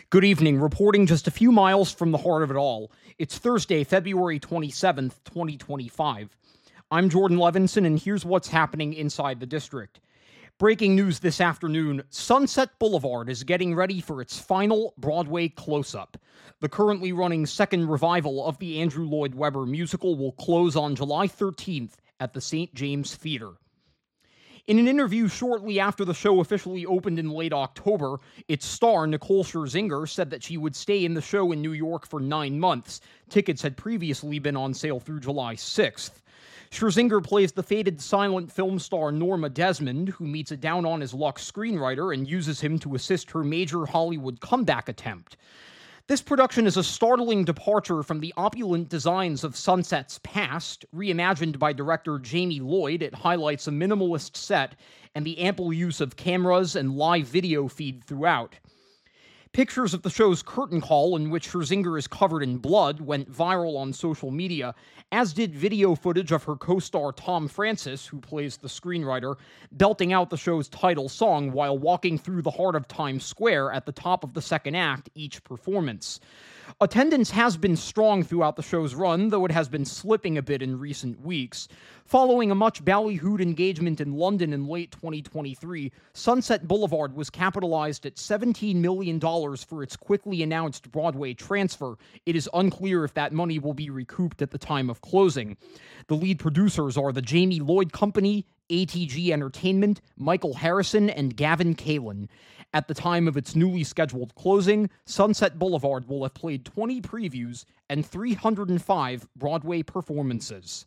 Good evening. Reporting just a few miles from the heart of it all. It's Thursday, February 27th, 2025. I'm Jordan Levinson, and here's what's happening inside the district. Breaking news this afternoon, Sunset Boulevard is getting ready for its final Broadway close-up. The currently running second revival of the Andrew Lloyd Webber musical will close on July 13th at the St. James Theater. In an interview shortly after the show officially opened in late October, its star, Nicole Scherzinger, said that she would stay in the show in New York for 9 months. Tickets had previously been on sale through July 6th. Scherzinger plays the faded silent film star Norma Desmond, who meets a down-on-his-luck screenwriter and uses him to assist her major Hollywood comeback attempt. This production is a startling departure from the opulent designs of Sunset's past. Reimagined by director Jamie Lloyd, it highlights a minimalist set and the ample use of cameras and live video feed throughout. Pictures of the show's curtain call, in which Scherzinger is covered in blood, went viral on social media, as did video footage of her co-star Tom Francis, who plays the screenwriter, belting out the show's title song while walking through the heart of Times Square at the top of the second act each performance. Attendance has been strong throughout the show's run, though it has been slipping a bit in recent weeks. Following a much ballyhooed engagement in London in late 2023, Sunset Boulevard was capitalized at $17 million for its quickly announced Broadway transfer. It is unclear if that money will be recouped at the time of closing. The lead producers are the Jamie Lloyd Company, ATG Entertainment, Michael Harrison, and Gavin Kalin. At the time of its newly scheduled closing, Sunset Boulevard will have played 20 previews and 305 Broadway performances.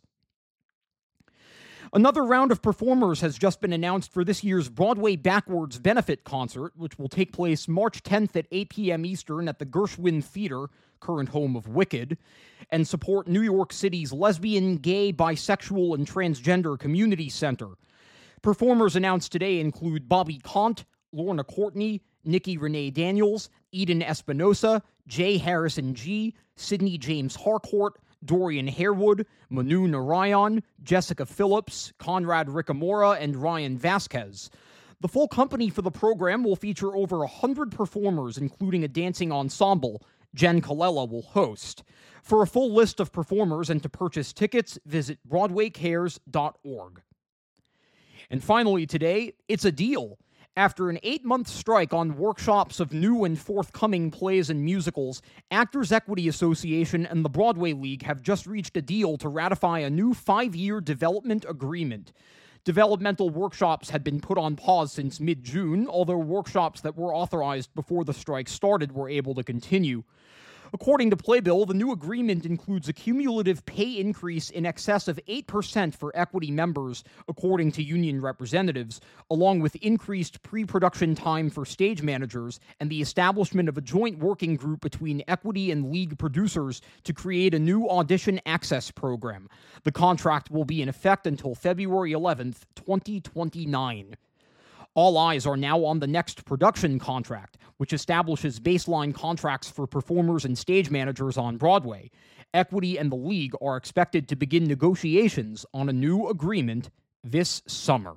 Another round of performers has just been announced for this year's Broadway Backwards Benefit Concert, which will take place March 10th at 8 p.m. Eastern at the Gershwin Theater, current home of Wicked, and support New York City's lesbian, gay, bisexual, and transgender community center. Performers announced today include Bobby Kant, Lorna Courtney, Nikki Renee Daniels, Eden Espinosa, Jay Harrison G., Sidney James Harcourt, Dorian Harewood, Manu Narayan, Jessica Phillips, Conrad Ricamora, and Ryan Vasquez. The full company for the program will feature over 100 performers, including a dancing ensemble. Jen Colella will host. For a full list of performers and to purchase tickets, visit BroadwayCares.org. And finally today, it's a deal. After an 8-month strike on workshops of new and forthcoming plays and musicals, Actors Equity Association and the Broadway League have just reached a deal to ratify a new 5-year development agreement. Developmental workshops had been put on pause since mid-June, although workshops that were authorized before the strike started were able to continue. According to Playbill, the new agreement includes a cumulative pay increase in excess of 8% for equity members, according to union representatives, along with increased pre-production time for stage managers and the establishment of a joint working group between equity and league producers to create a new audition access program. The contract will be in effect until February 11th, 2029. All eyes are now on the next production contract, which establishes baseline contracts for performers and stage managers on Broadway. Equity and the League are expected to begin negotiations on a new agreement this summer.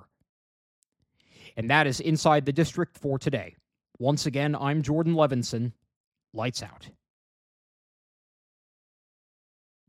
And that is Inside the District for today. Once again, I'm Jordan Levinson. Lights out.